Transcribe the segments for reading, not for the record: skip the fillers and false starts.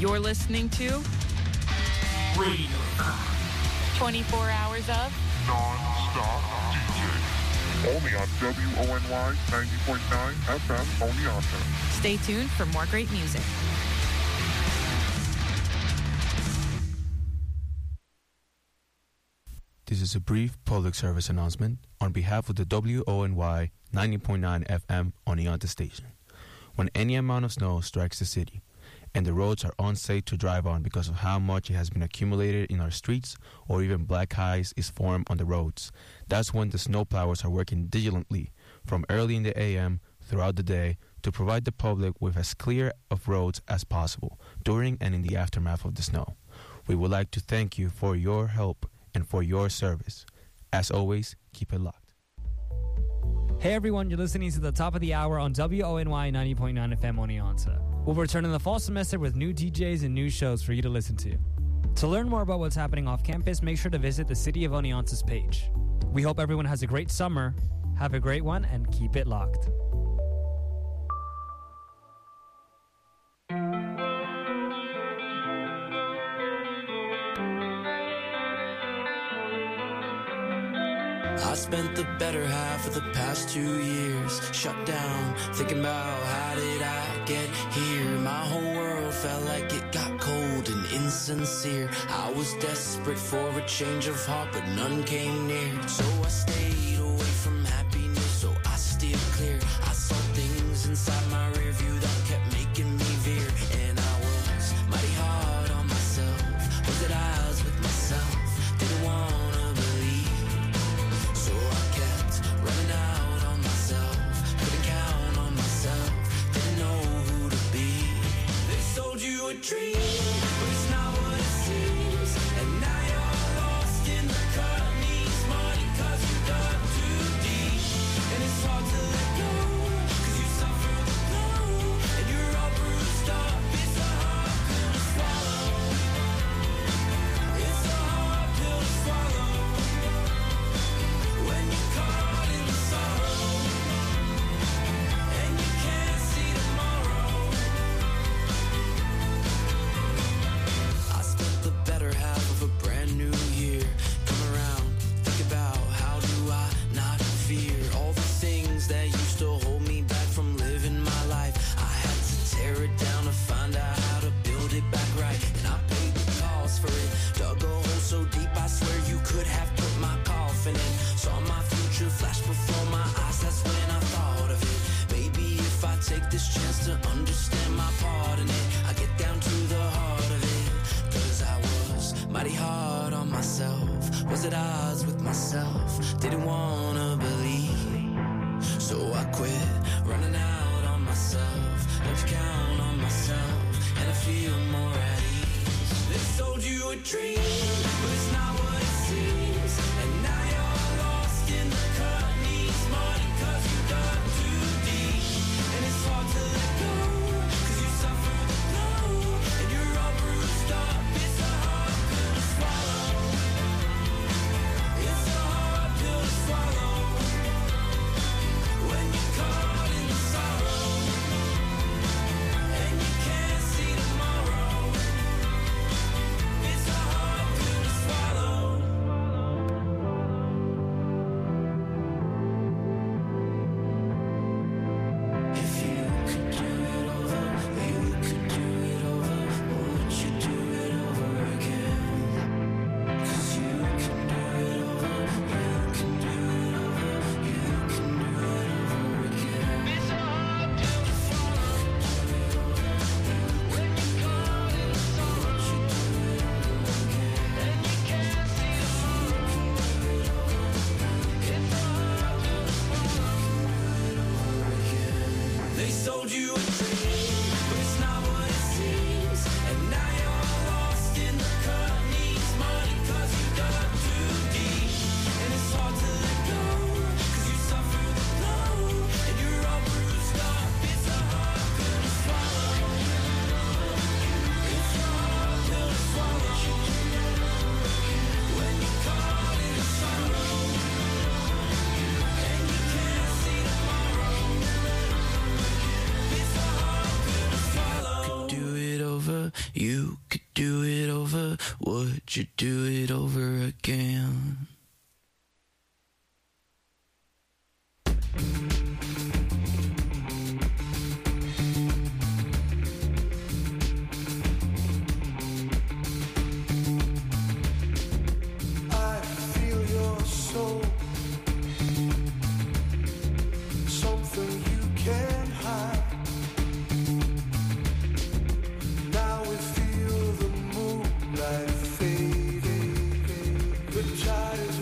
You're listening to Radio 24 hours of non-stop DJ. Only on WONY 90.9 FM Oneonta. Stay tuned for more great music. This is a brief public service announcement on behalf of the WONY 90.9 FM Oneonta station. When any amount of snow strikes the city, and the roads are unsafe to drive on because of how much it has been accumulated in our streets, or even black ice is formed on the roads, that's when the snowplowers are working diligently from early in the AM throughout the day to provide the public with as clear of roads as possible during and in the aftermath of the snow. We would like to thank you for your help and for your service. As always, keep it locked. Hey everyone, you're listening to the top of the hour on WONY 90.9 FM Oneonta. We'll return in the fall semester with new DJs and new shows for you to listen to. To learn more about what's happening off campus, make sure to visit the City of Oneonta's page. We hope everyone has a great summer. Have a great one and keep it locked. I spent the better half of the past 2 years shut down, thinking about how did I get here. My whole world felt like it got cold and insincere. I was desperate for a change of heart, but none came near. So I stayed away from happiness, so I steered clear. I saw things inside my rear view that kept making me veer. And I was mighty hard on myself, was at odds with myself, didn't wanna believe. So I kept running out on myself, couldn't count on myself, didn't know who to be. They sold you a dream, but it's not what it seems. And now you're lost in the cut, needs money 'cause you dug too deep. And it's hard to let go, 'cause you suffer the blow, and you're all bruised up. It's a hard pill to swallow. It's a hard pill to swallow. When you're caught in the sorrow, and you can't see tomorrow. I spent the better half of a brand new year. Come around, think about how do I not fear all the things that used to hold me back from living my life. I had to tear it down to find out how to build it back right. And I paid the cost for it, dug a hole so deep I swear you could have put my coffin in. Saw my future flash before my eyes, that's when I thought of it. Maybe if I take this chance to understand my part in it, I get down to the heart of it. 'Cause I was mighty hard on myself, was at odds with myself, didn't wanna believe. So I quit running out on myself, learned to count on myself, and I feel more at ease. They sold you a dream, but it's not what it seems. And now you're lost in the cut, needs money 'cause you dug too deep. And it's hard to let go, 'cause you suffer the blow, and you're all bruised up. It's a hard pill to swallow. It's a hard pill to swallow. When you're caught in the sorrow, and you can't see tomorrow. It's a hard you could do it over, would you do it over again? I feel your soul, something you can't hide. Now we feel the moonlight fading. We try to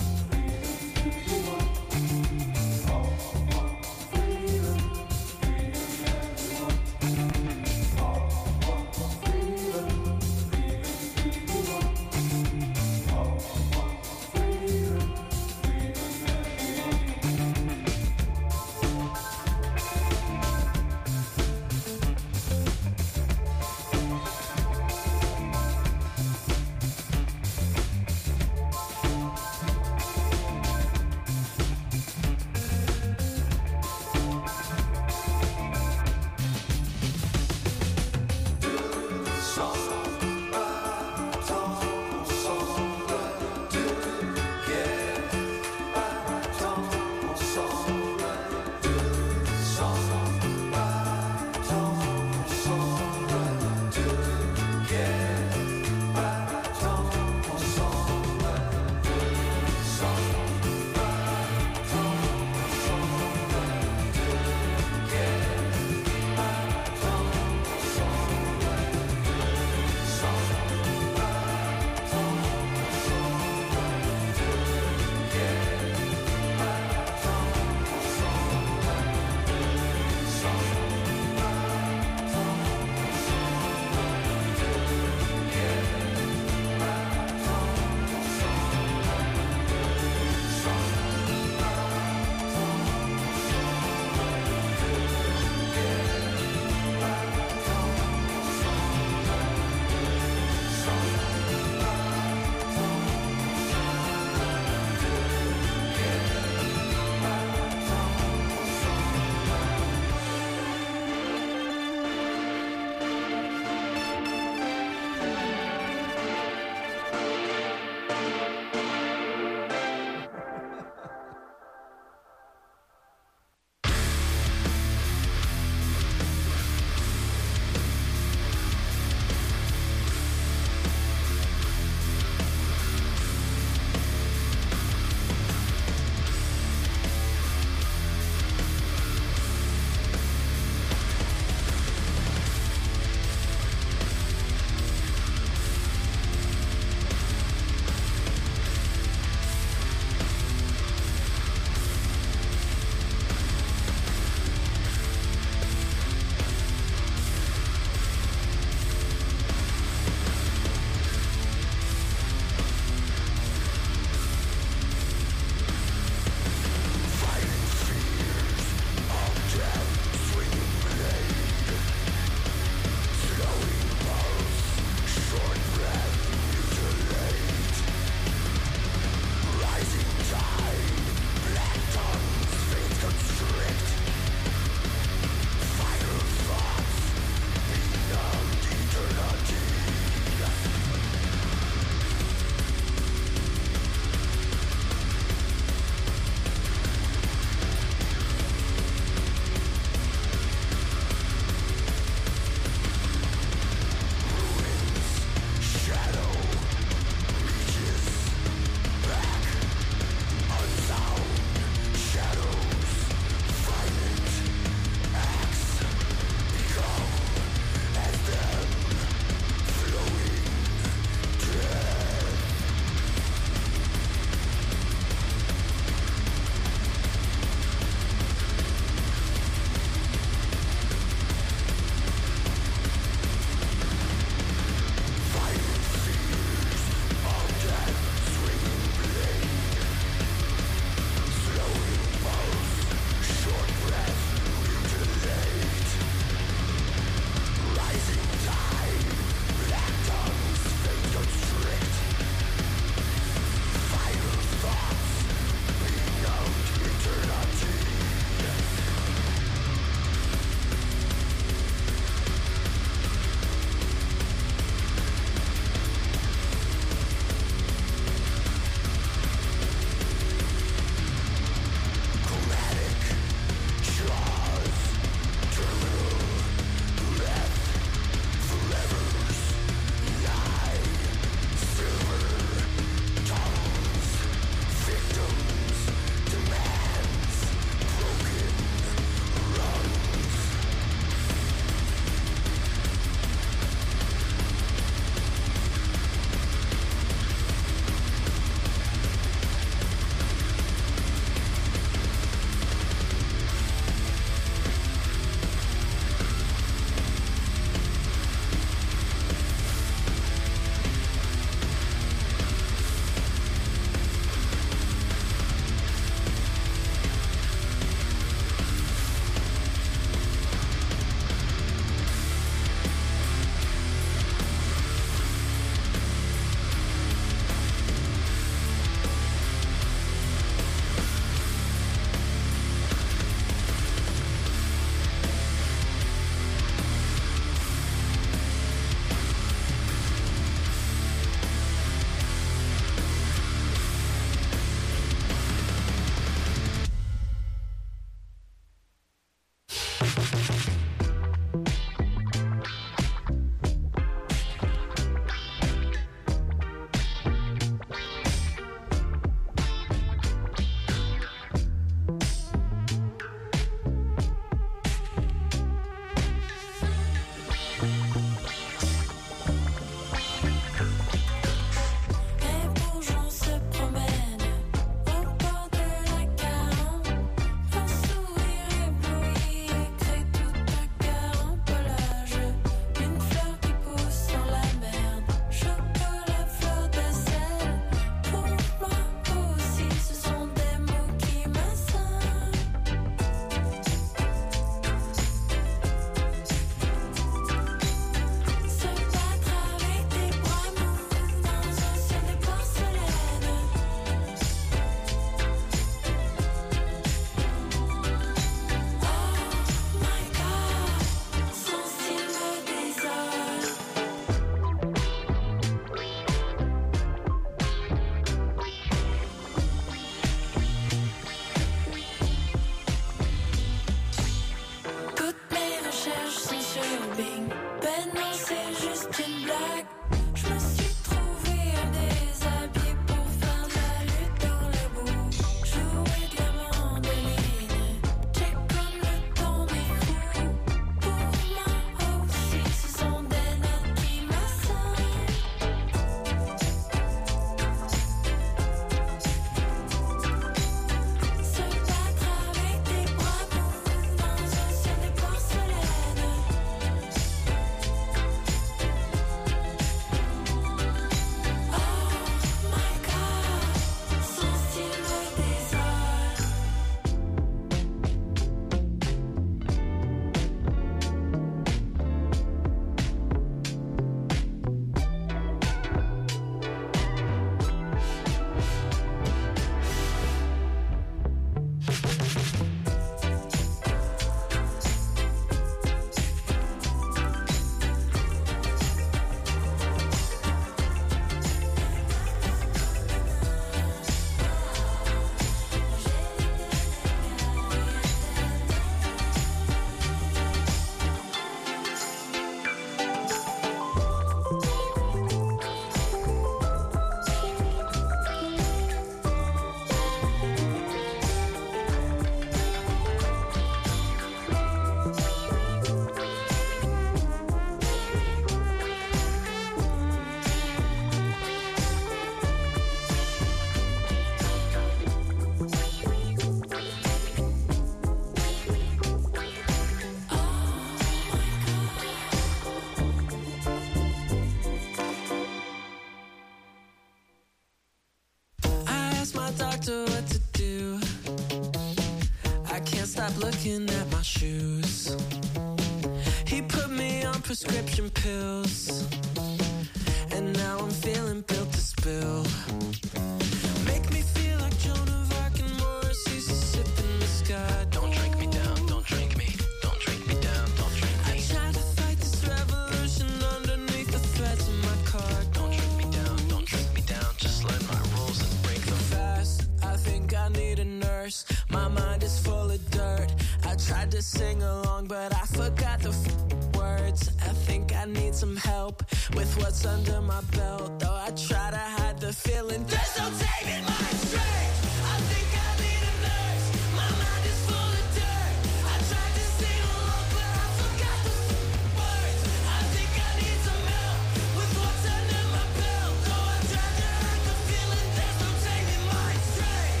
stop looking at my shoes. He put me on prescription pills, and now I'm feeling built to spill. Make me feel like Joan of Arc and Morrissey's sipping the sky. Don't drink me down, don't drink me. Don't drink me down, don't drink me. I try to fight this revolution underneath the threads of my car. Don't drink me down, don't drink me down. Just learn my rules and break them fast. I think I need a nurse. My mind is full of dirt. I tried to sing along, but I forgot the words. I think I need some help with what's under my belt. Though I try to hide the feeling, there's no taming my strength. I think I need a nurse. My mind is full of dirt. I tried to sing along, but I forgot the words. I think I need some help with what's under my belt. Though I try to hide the feeling, there's no taming my strength.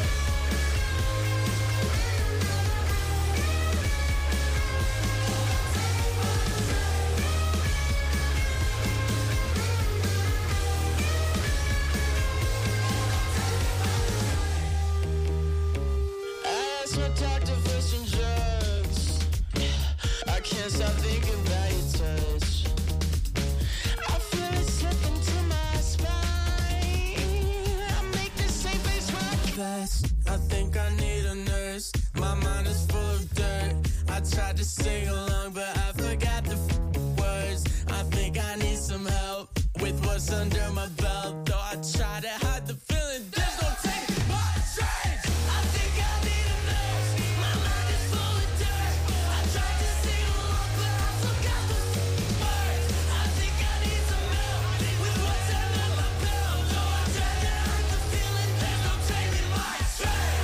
I asked my doctor for some drugs. I can't stop thinking about your touch. I feel it slipping to my spine. I make the same face rock fast. I think I need a nurse. My mind is full of dirt. I tried to sing along, but I forgot the words. I think I need some help with what's under my belt. Though I try to hide the feeling, there's no taking my strength. I think I need a nurse. My mind is full of dirt. I tried to sing along, but I forgot the words. I think I need some help with what's under my belt. Though I try to hide the feeling, there's no taking my strength.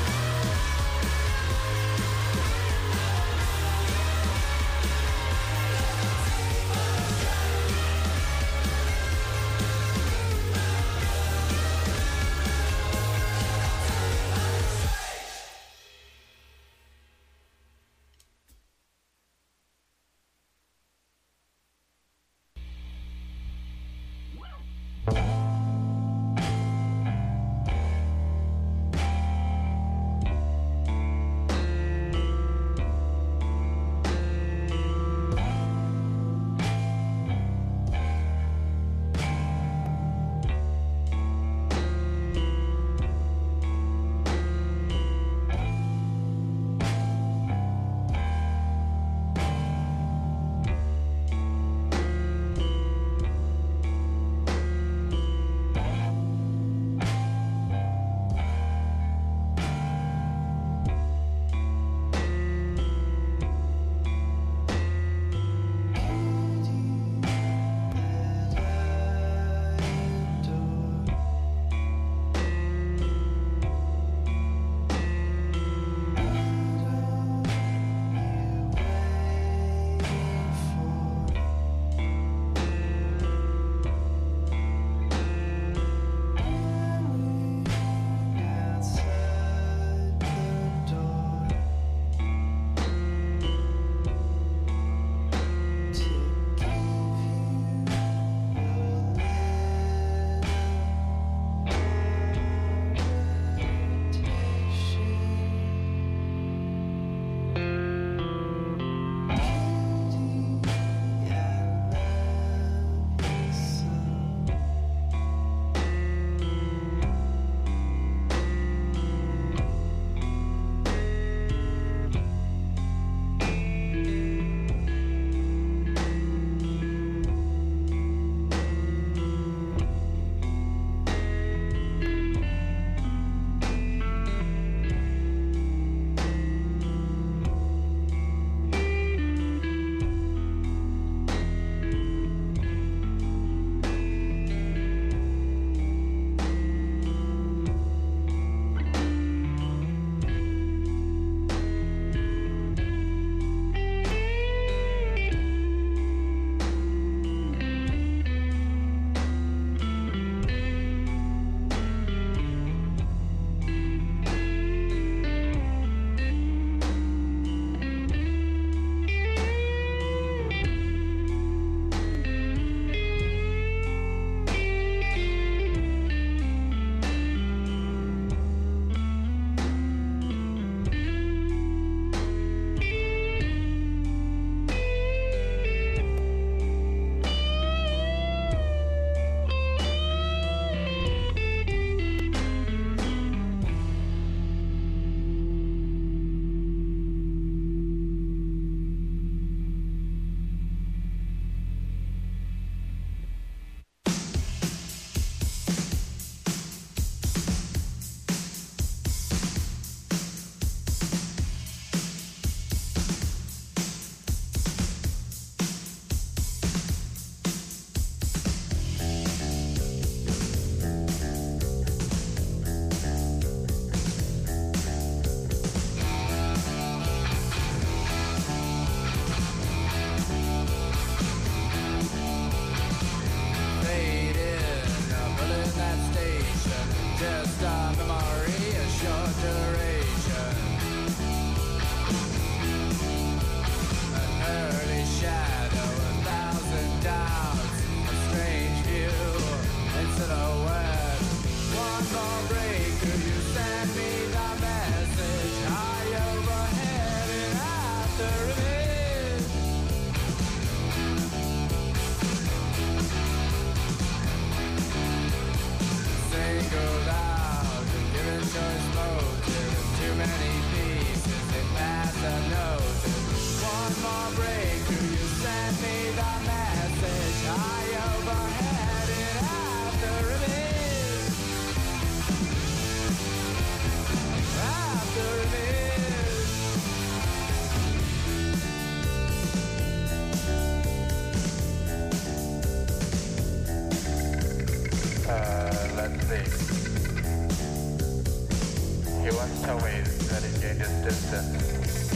once told that he gained his distance.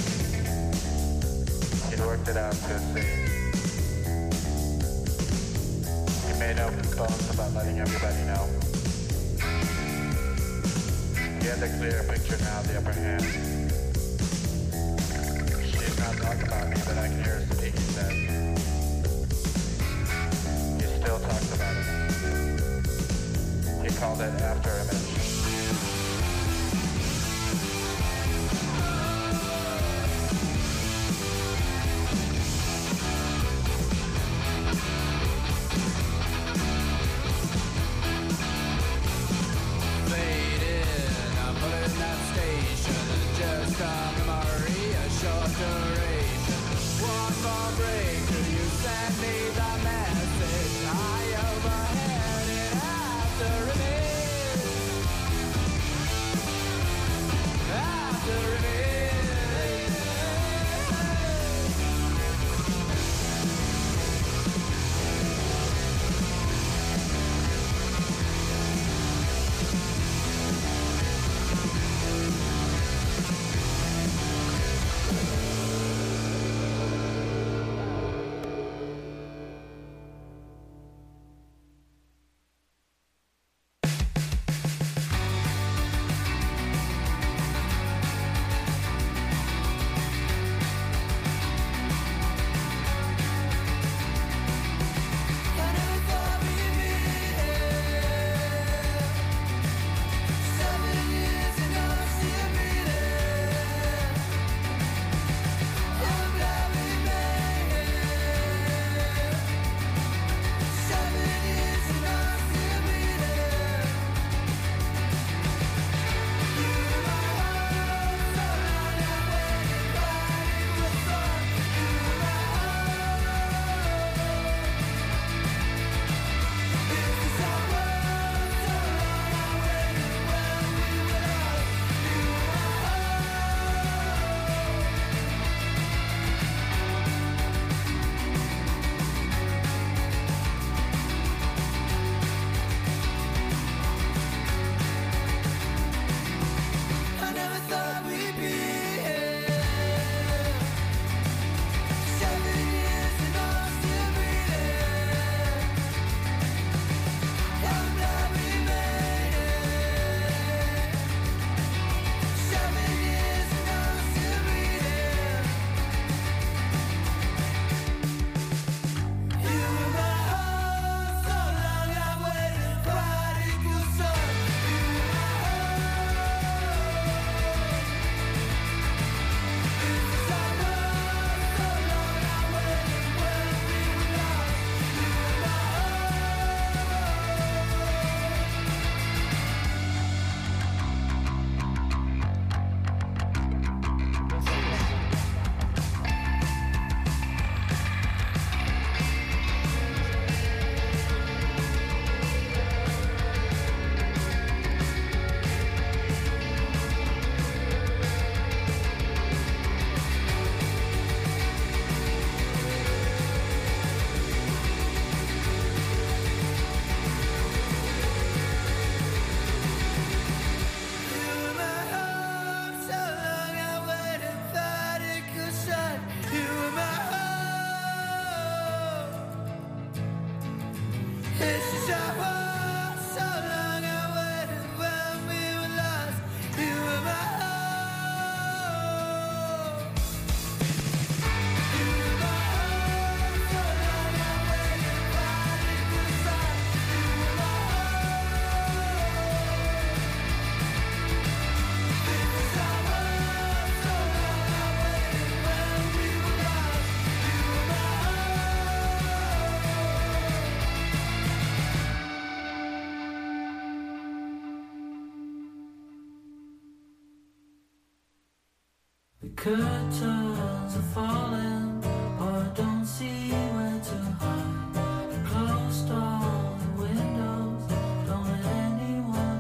He'd worked it out to a C. He made no bones about letting everybody know. He had the clear picture now, the upper hand. She did not talk about me, but I can hear her speak, he said. He still talks about it. He called it After Image. Curtains are falling, but I don't see where to hide. Closed all the windows, don't let anyone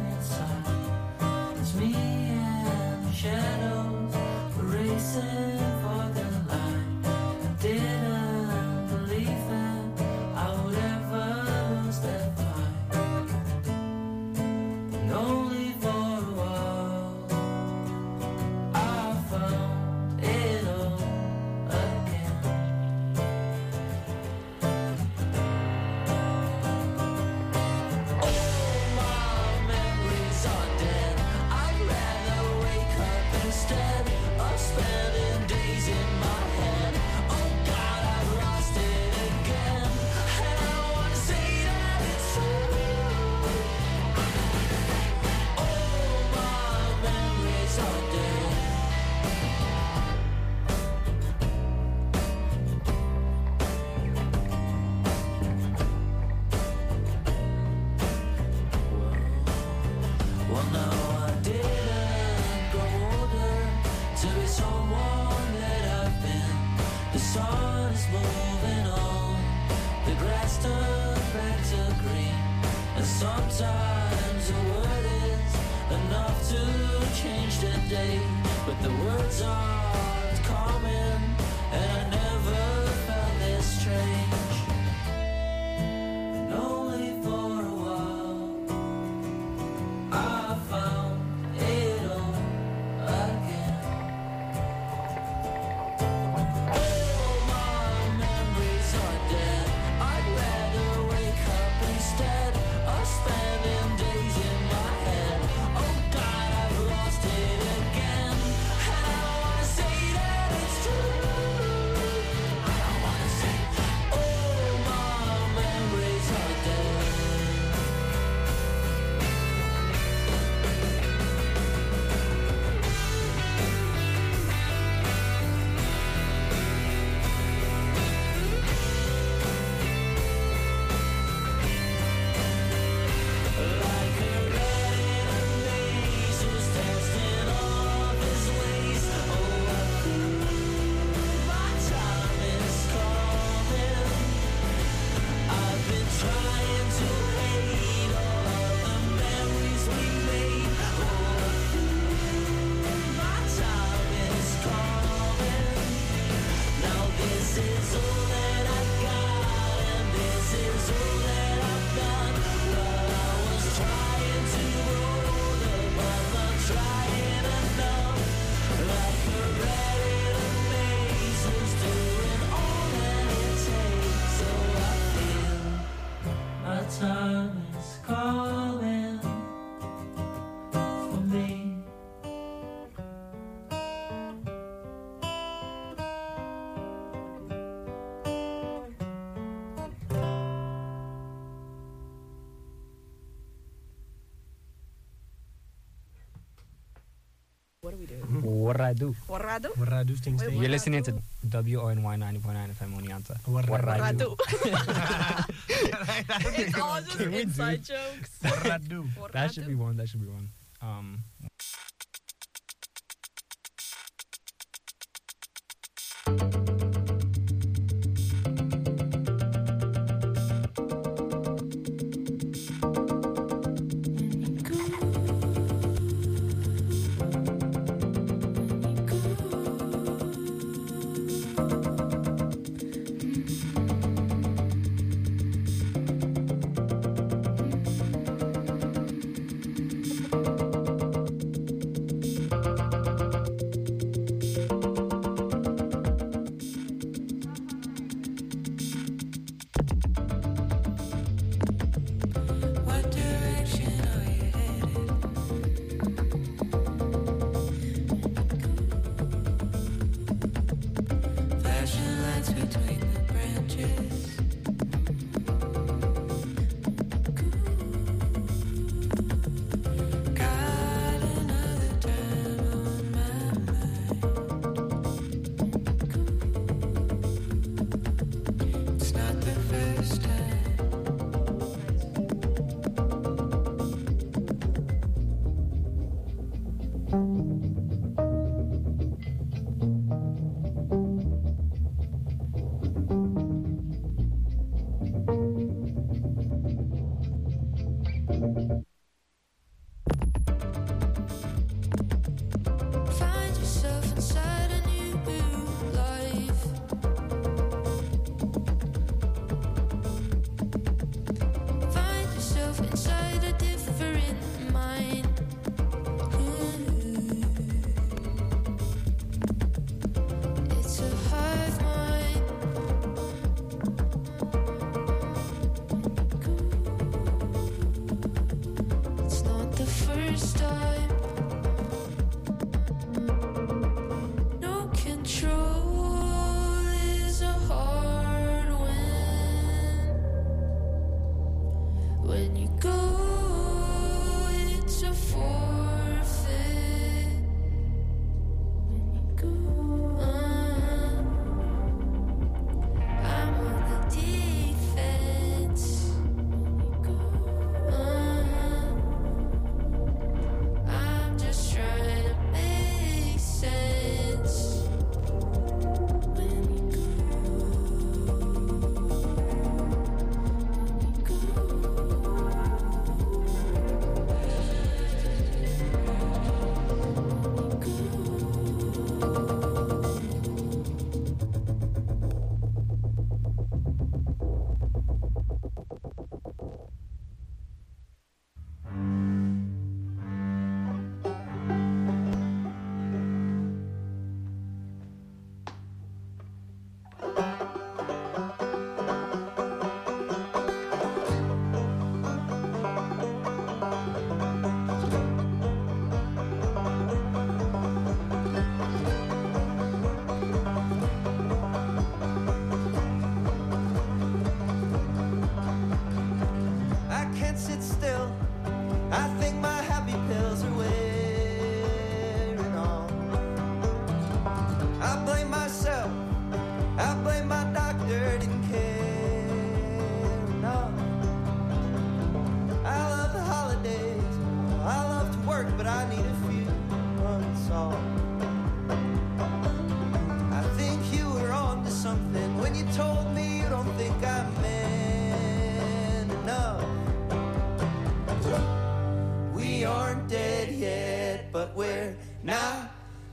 inside. It's me and the shadows, we're racing for the light. I didn't believe that I would ever lose that fight, and only for a while. Sometimes a word is enough to change the day, but the words aren't common, and I never felt this strange. And only for a while I found it all again. All my memories are dead. I'd rather wake up instead of spending days in my head. Oh God, I've lost it again. And I don't wanna say that it's true. I don't wanna say all my memories are dead. Like a rat in a maze who's testing all of his ways. Oh, I feel my time is coming. I've been trying to hate all of the memories we made. Oh, I feel my time is coming. Now this is all that I've got, and this is all that I've done. But I was trying to roll the ball, not trying enough. Like a rat in a maze who's doing all that it takes. So I feel my time is calling for me. What do we do? What I do? Warrado? Warradu Sting Sting. You're listening to WONY 90.9 FM Oneonta. Warrado. It's It's all just Can we do- inside jokes. Warradu. That should be one. That should be one.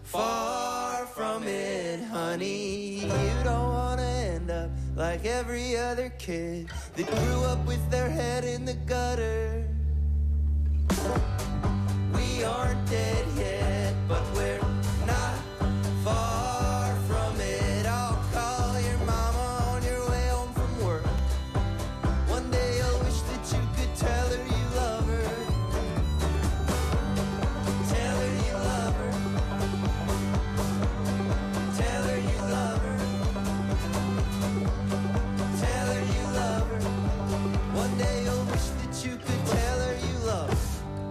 far from it, honey. You don't want to end up like every other kid that grew up with their head in the gutter. We aren't dead yet, but we're not far from it. I'll call your mama on your way home from work. One day you'll wish that you could tell her you love her. Tell her you love her. Tell her you love her. Tell her you love her. One day you'll wish that you could tell her you love her.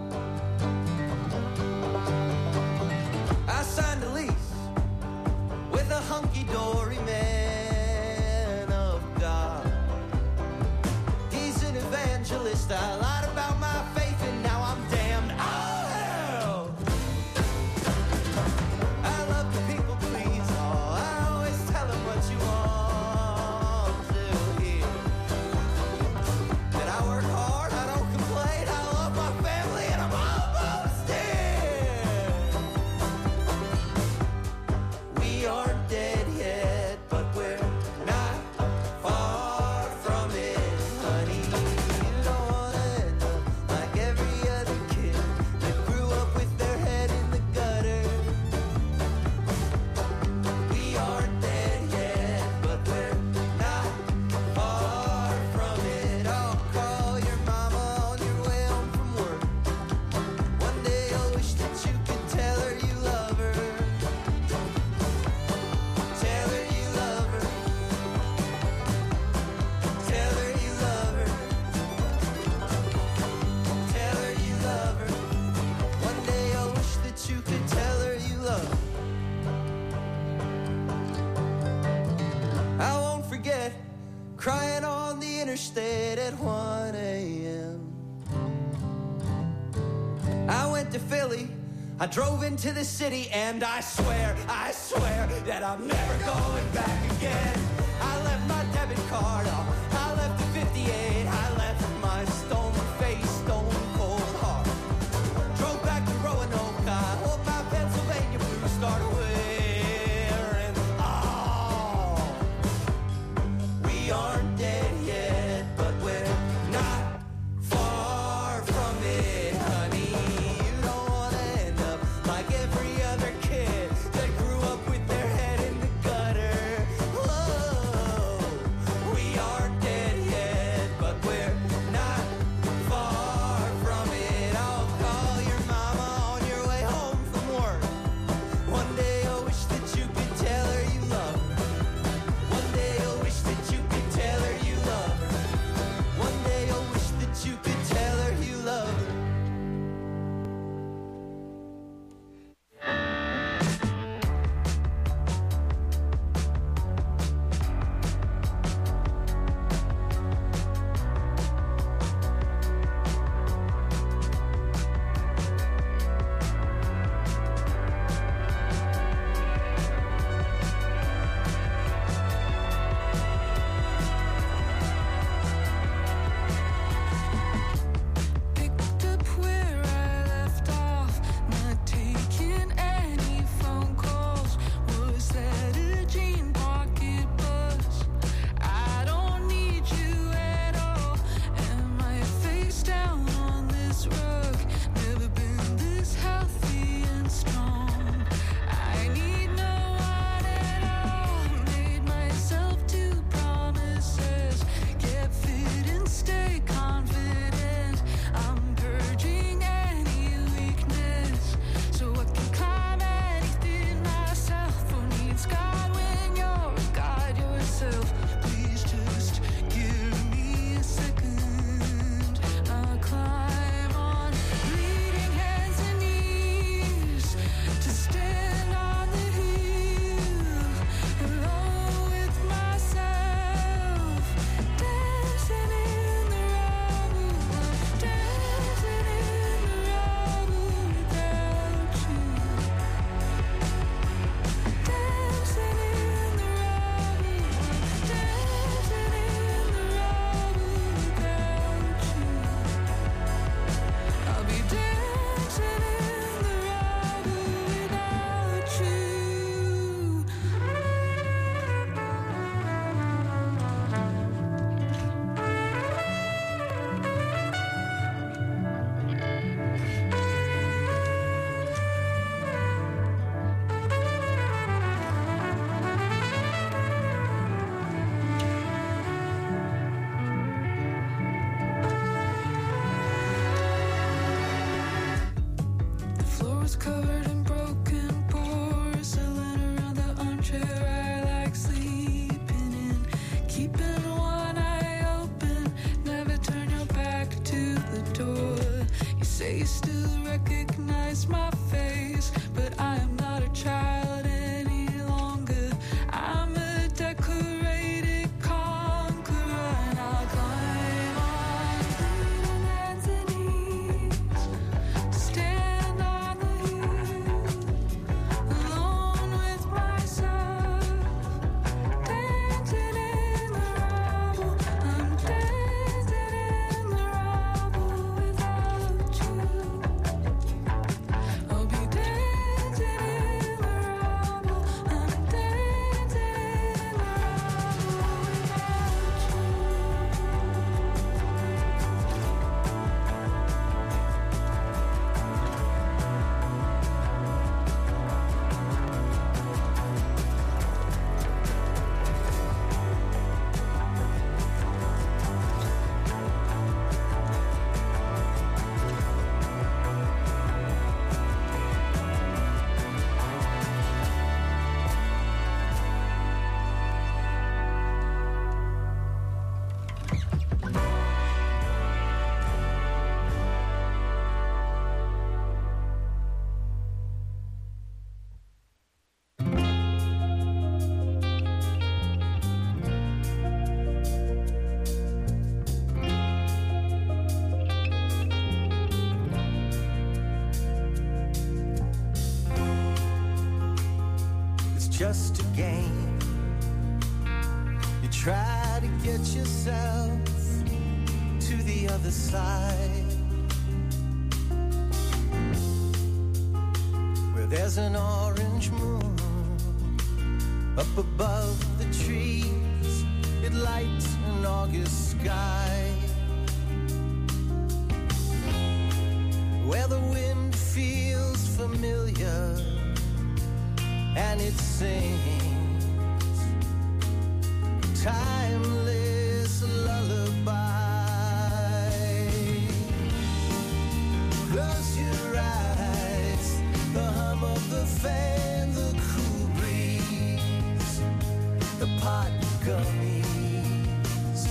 I signed a lease with a hunky-dory man of God. He's an evangelist. I lied about my faith and now I'm damned. Oh, hell! I love the people, please. Oh, I always tell them what you want to hear. That I work hard, I don't complain, I love my family, and I'm almost there. We aren't dead yet, but we're not far from it, honey. You don't want to end up like every other kid that grew up with their head in the gutter. We aren't dead yet, but we're not far from it. I'll call your mama on your way home from work. One day you'll wish that you could tell her you love her. Tell her you love her. Tell her you love her. Tell her you love her. One day you'll wish that you could tell her you love her. I won't forget crying on the interstate at 1 a.m. I went to Philly, I drove into the city, and I swear that I'm never going back again. I left my debit card off, I left the 58, I left my stone-faced, stone-cold heart. Drove back to Roanoke, I hope my Pennsylvania blues started wearing. Oh, we aren't dead yet, but we're not far from it, honey. You don't want to end up like every other kid that grew up with their head in the gutter. Whoa, we aren't dead yet, but we're not far from it. I'll call your mama on your way home from work. One day you'll wish that you could tell her you love her. One day you'll wish that you could tell her you love her. One day you'll wish that you could tell her you love her. Picked up where I left off, not taking any phone walls covered in broken porcelain. Around the armchair I like sleeping in. Keeping one eye open, never turn your back to the door. You say you still recognize my face, but I am not a child any longer. I'm a decorated conqueror, and I'll climb on little hands and knees, stand on the hill, alone with myself, dancing in the rubble. I'm dancing in the rubble without you. I'll be dancing in the rubble. I'm dancing in the rubble It's just a game. You try to get yourself to the other side, where there's an orange moon up above the trees. It lights an August sky, where the wind feels familiar and it sings timeless lullaby. Close your eyes, the hum of the fan, the cool breeze, the pot gummies.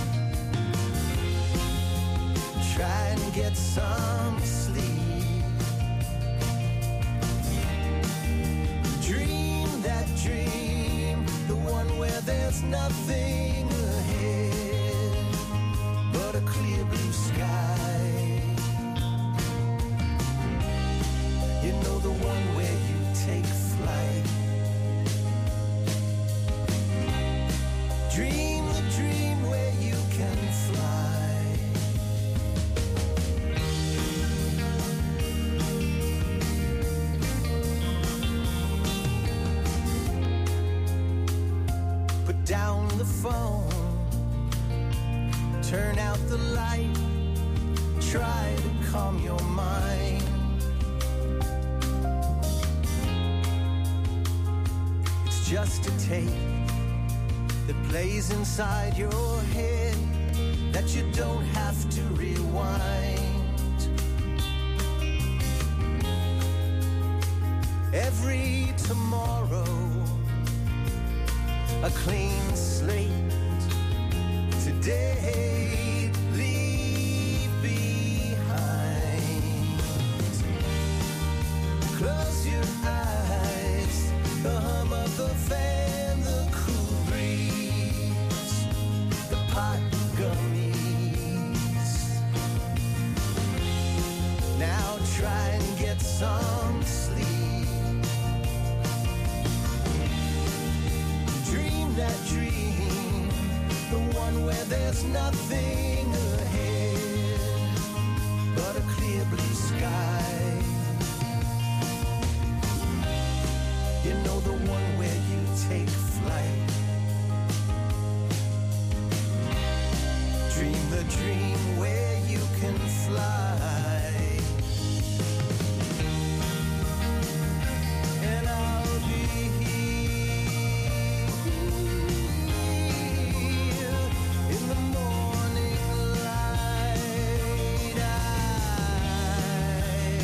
Try and get some sleep. Dream that dream, the one where there's nothing ahead but a clear blue sky. You know, the one where you take flight. Dream the dream where you can fly. Put down the phone, turn out the light, try to calm your mind. It's just a tape that plays inside your head that you don't have to rewind. Every tomorrow, a clean slate. Today, leave behind. Close your eyes, the hum of the fan, the cool breeze, the pot gummies. Now try and get some sleep. Dream that dream, the one where there's nothing ahead but a clear blue sky. You know, the one where you take flight. Dream the dream where you can fly. And I'll be here in the morning light.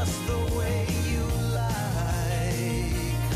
just the way you like.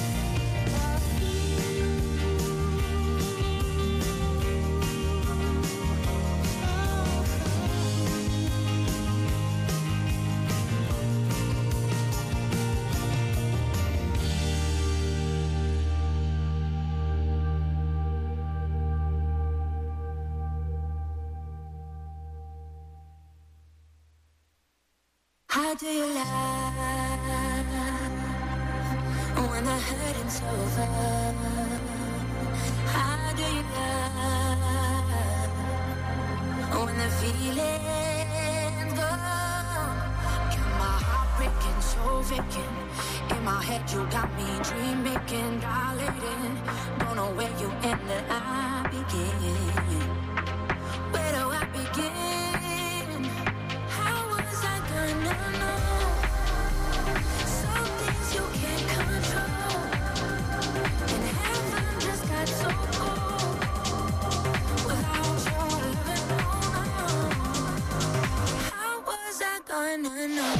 How do you love when the hurting's over? How do you love when the feeling's gone? Got my heart breaking, so vacant. In my head you got me dream making, dilating. Don't know where you end and I begin. Where do I begin? How was I gonna know? Some things you can't control, and heaven just got so cold without your loving. How was I gonna know?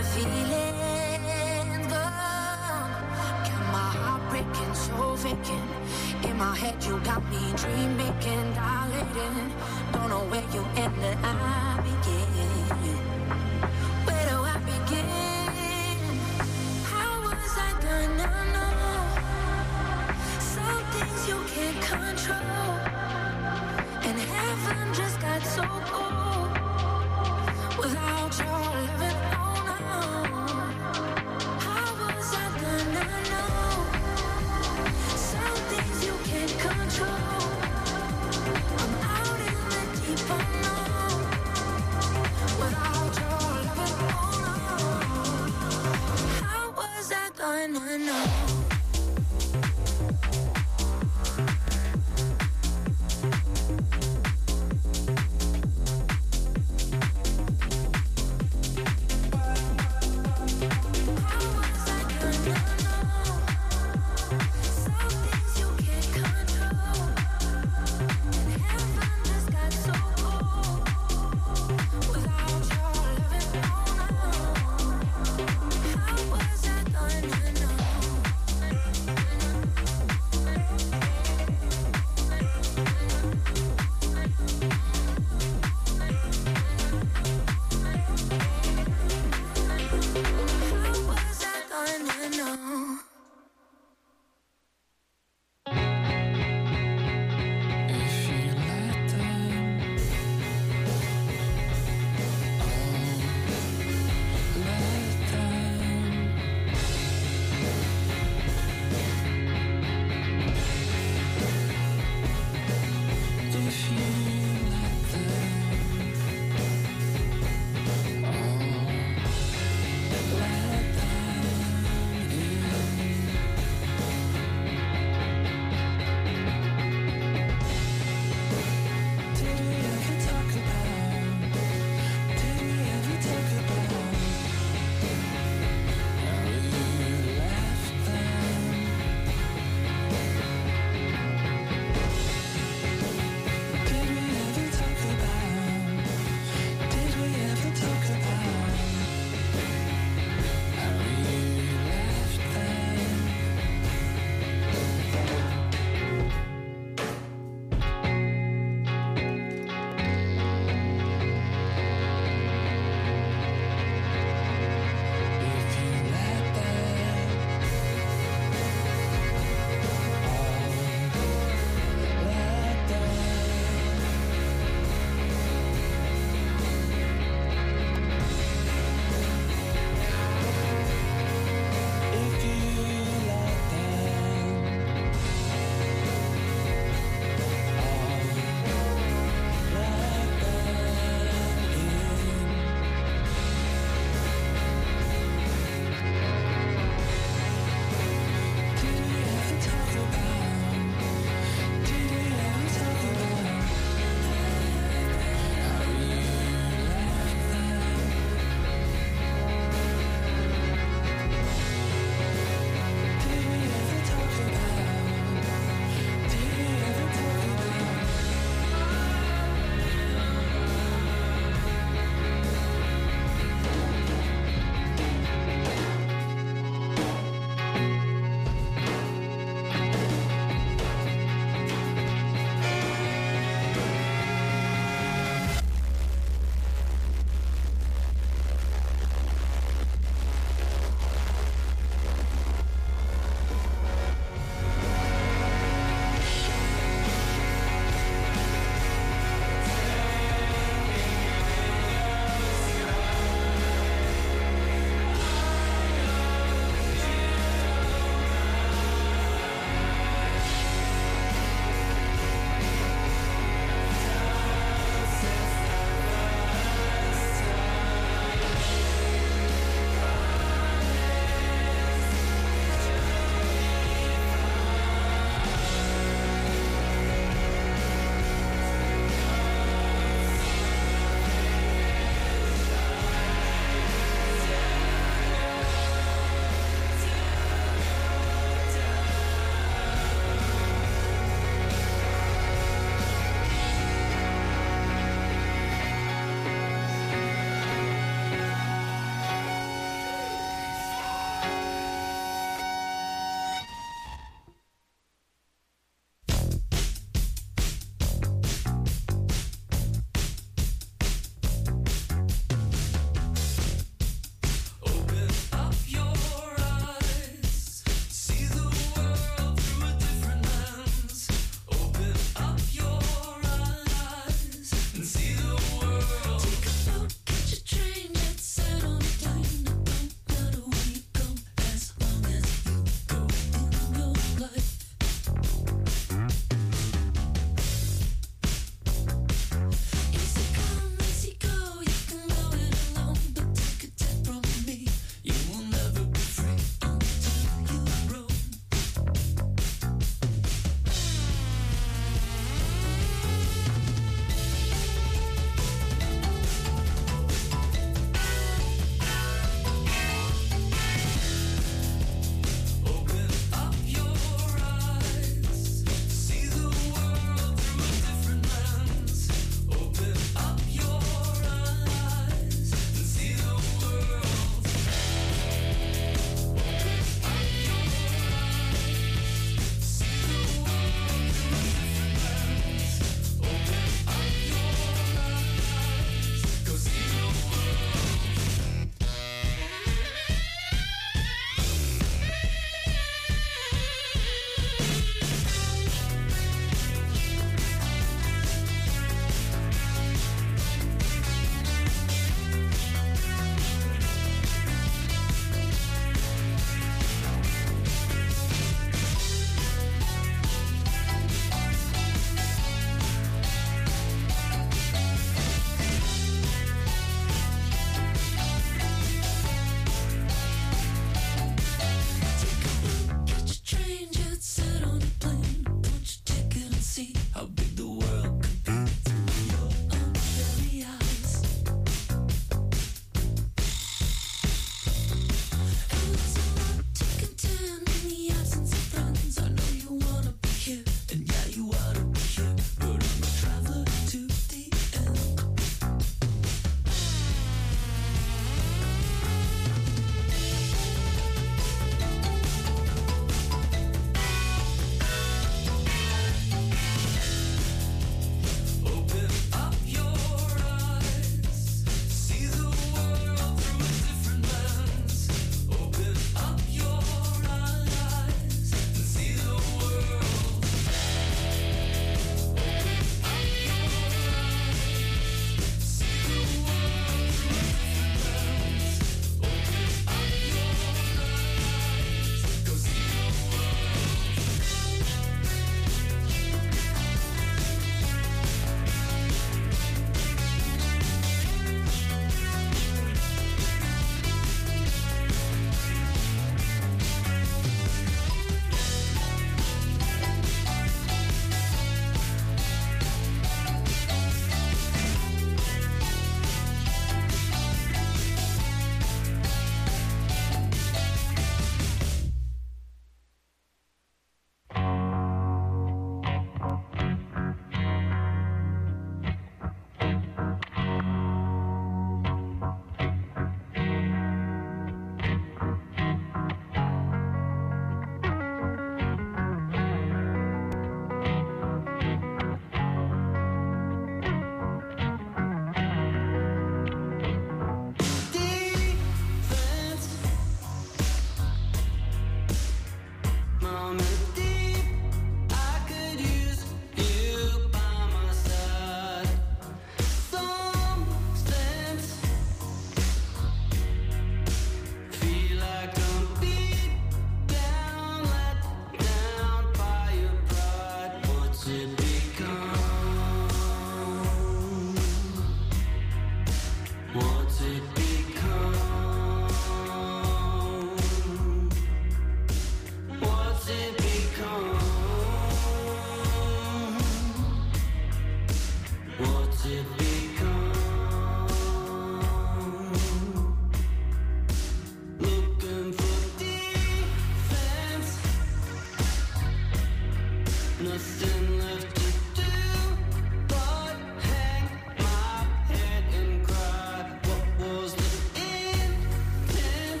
nothing left to do but hang my head and cry. What was the intent?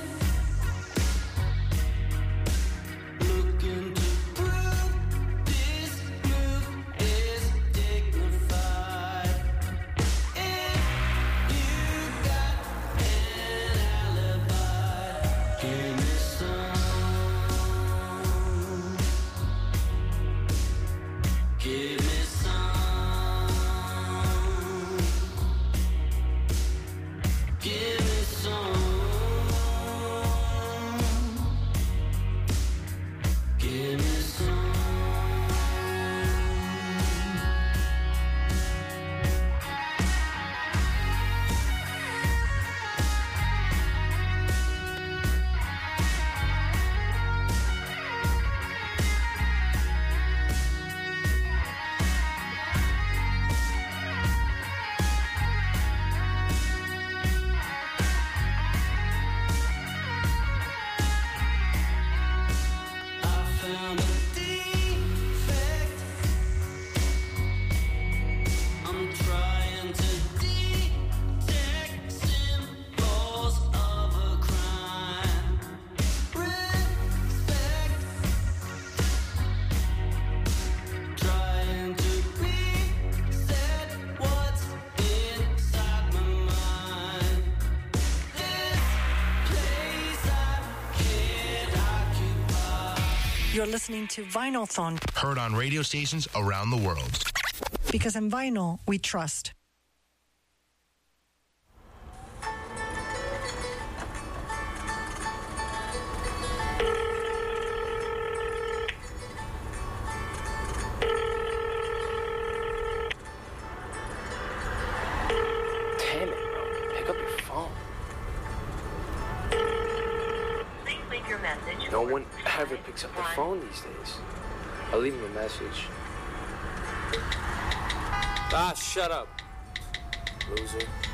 Looking to prove this move is dignified. If you got an alibi, give me some. Give me some. Give me some. Give me some. I found a defect. I'm trying to detect symbols of a crime. Respect. Trying to reset what's inside my mind. This place I can't occupy. You're listening to Vinylthon, Heard on radio stations around the world. because in vinyl, we trust. Damn it, bro. Pick up your phone. Please leave your message. No one ever picks up the phone these days. I'll leave him a message. Ah, shut up, loser.